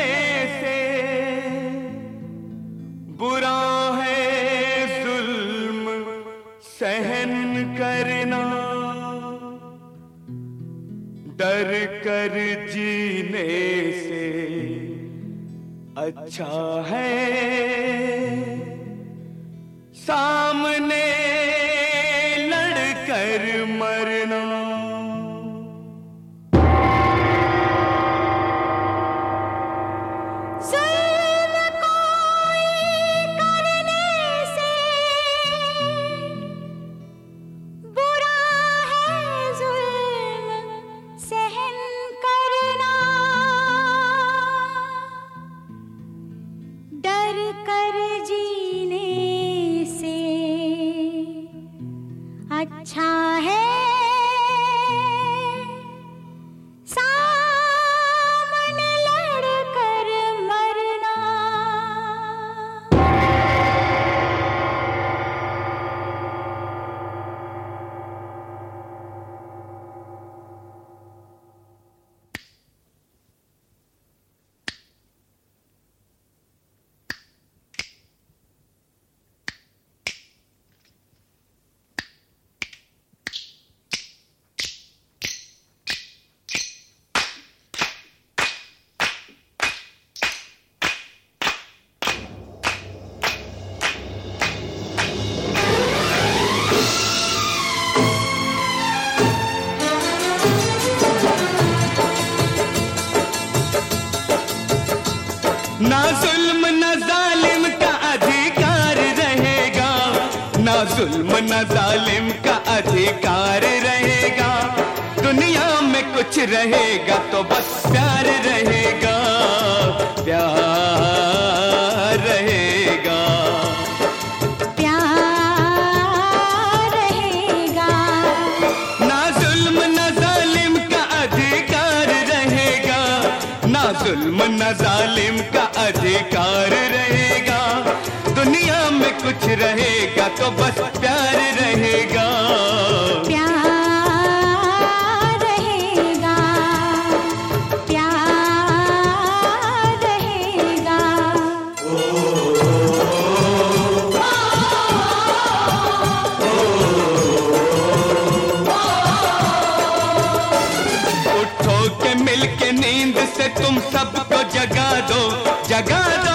से बुरा है जुल्म सहन करना, डर कर जीने से अच्छा है सामने लड़कर मरना। अच्छा है सामने लड़कर मरना। ना जुल्म ना जालिम का अधिकार रहेगा, ना जुल्म ना जालिम का अधिकार रहेगा। दुनिया में कुछ रहेगा तो बस प्यार रहेगा, प्यार रहेगा, प्यार रहेगा। ना जुल्म ना जालिम का अधिकार रहेगा, ना जुल्म ना जालिम का अधिकार रहेगा। दुनिया में कुछ रहेगा तो बस प्यार रहेगा, प्यार रहेगा, प्यार रहेगा। उठो के मिलके नींद से तुम सबको जगा दो, जगा दो।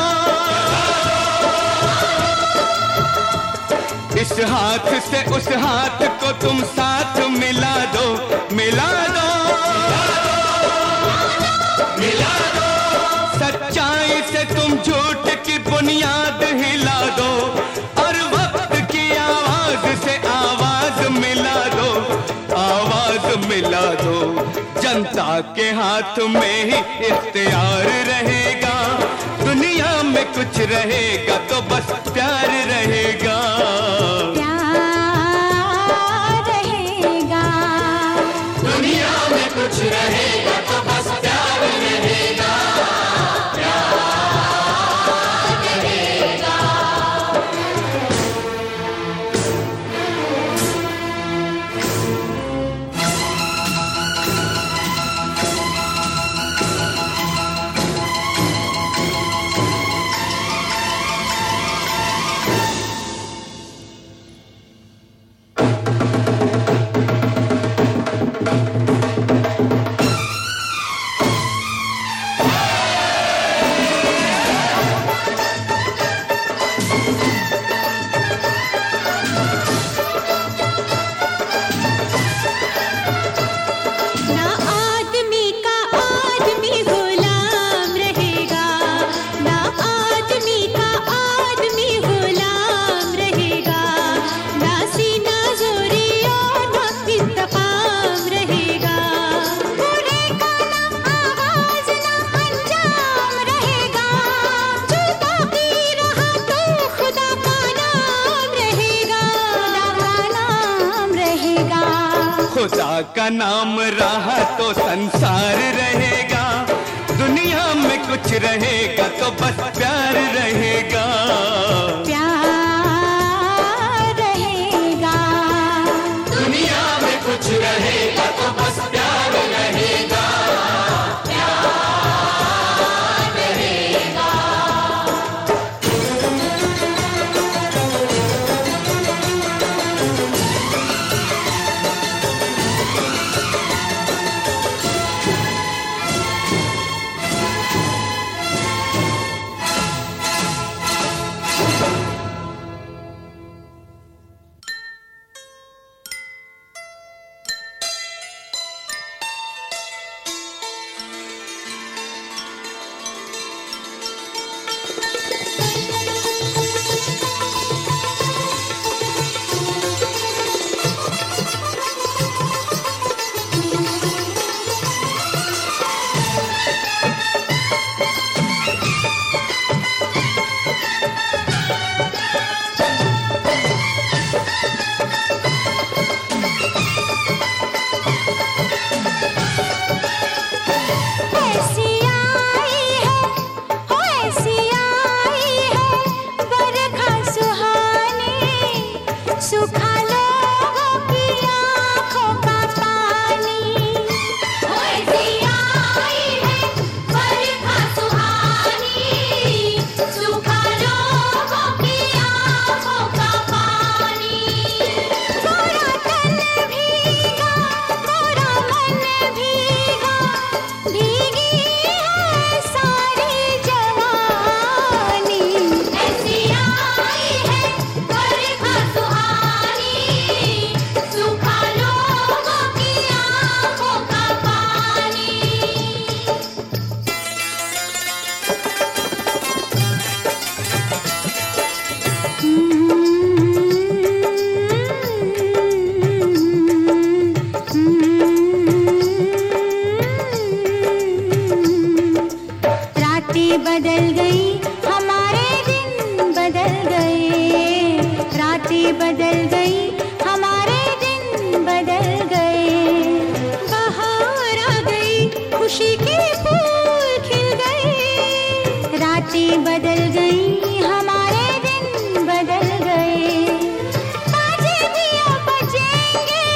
इस हाथ से उस हाथ को तुम साथ मिला दो, मिला दो, मिला दो। सच्चाई से तुम झूठ की बुनियाद हिला दो, और वक्त की आवाज से आवाज मिला दो, आवाज मिला दो। जनता के हाथ में ही इख्तियार रहेगा, दुनिया में कुछ रहेगा तो बस प्यार रहेगा, प्यार रहेगा। दुनिया में कुछ रहेगा तो बस प्यार रहेगा, प्यार रहेगा। खुदा का नाम रहा तो संसार रहेगा, दुनिया में कुछ रहेगा तो बस प्यार रहेगा, प्यार रहेगा। दुनिया में कुछ रहेगा तो बस प्यार रहेगा, प्यार रहेगा। रातें बदल गई, हमारे दिन बदल गए। रातें बदल गई, हमारे दिन बदल गए। बाहर आ गई, खुशी के फूल खिल गए। रातें बदल गई, हमारे दिन बदल गए। बाजे भी अब बजेंगे,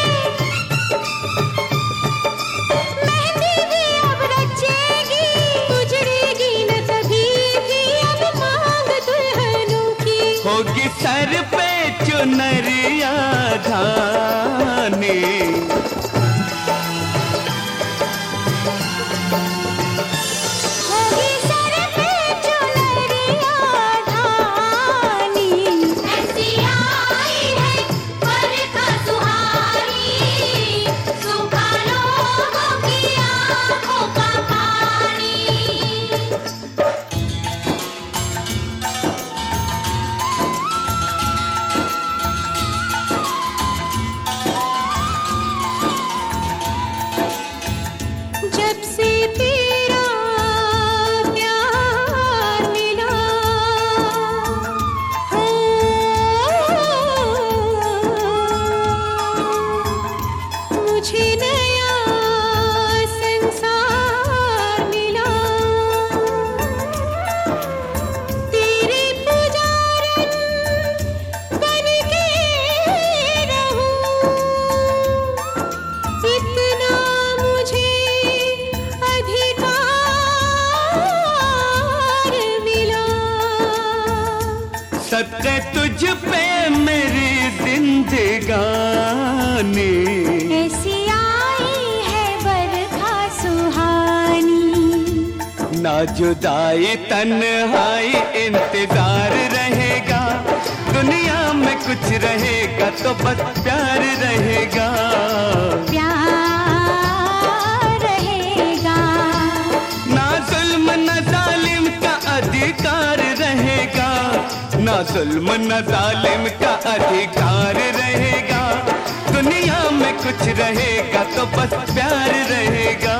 मेहंदी भी अब रचेगी। उजड़ेगी न कभी भी अब मांग दुल्हनों की। होगी सर पे चुनरिया धानी, होगी सर पे चुनरिया धानी। ऐसी आई है बरखा सुहानी, सूखा लोगों की आंखों का पानी। जब से तेरा प्यार मिला, हो मुझे नया संसार मिला। तेरे पुजारन बन के रहूं, इतना मुझे अधिकार मिला। सत्य तुझ पे मेरी जिंदगानी, ऐसी आई है बरखा सुहानी। ना जुदाई तन्हाई इंतजार रहेगा। दुनिया में कुछ रहेगा तो बस प्यार रहेगा। प्यार रहेगा, ना जुल्म न जालिम का अधिकार रहेगा। ना जुल्म न जालिम का अधिकार रहेगा। दुनिया में कुछ रहेगा तो बस प्यार रहेगा।